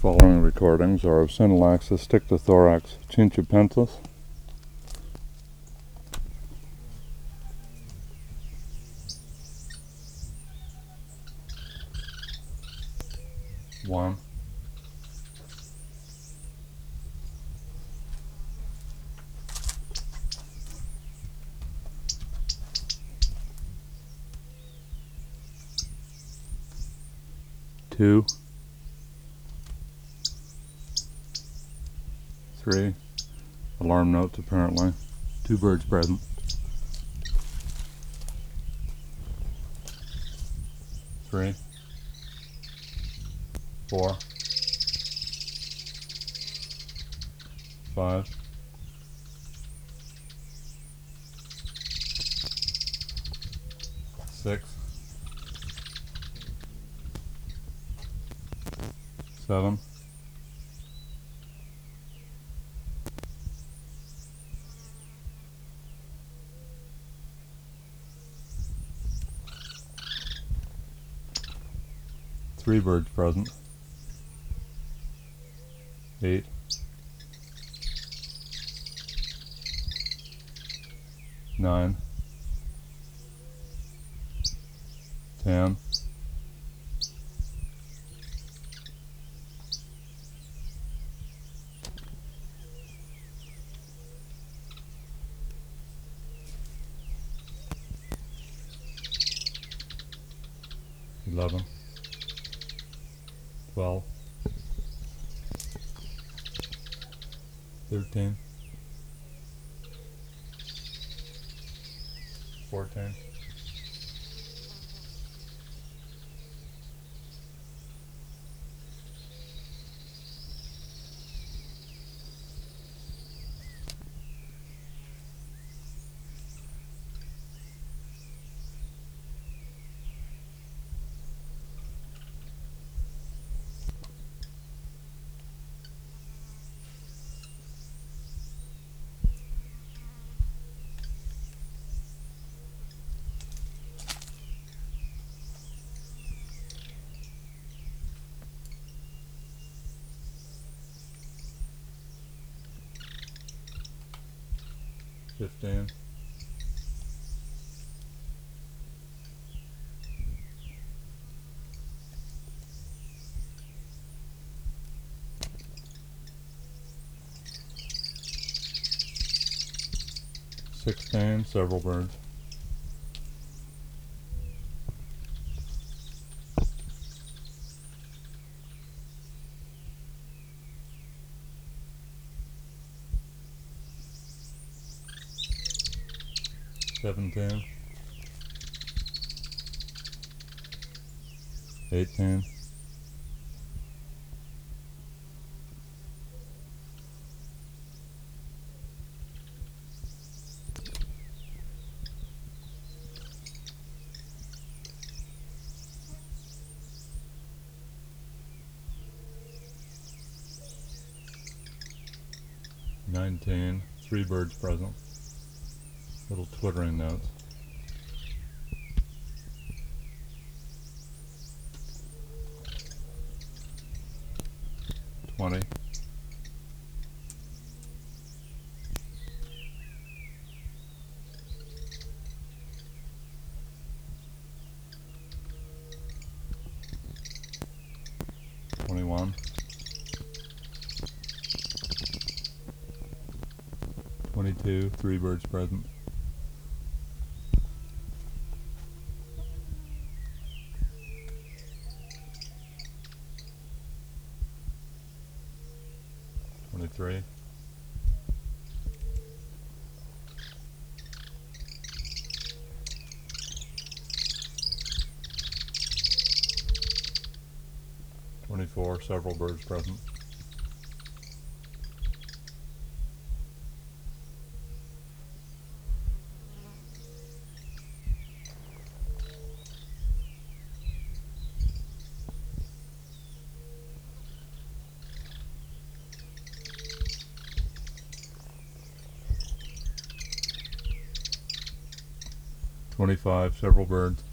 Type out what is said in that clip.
Following recordings are of Synallaxis Tictothorax chinchipensis. One, two, three. Alarm notes apparently. 2 birds present. 3, 4, 5, 6, 7, 3 birds present. 8, 9, 10, 11, 12, 13, 14, 15, 16, several birds. 17, 18, 19, 3 birds present. Little twittering notes. 20, 21, 22, 3 birds present. 23, 24, several birds present. 25, several birds.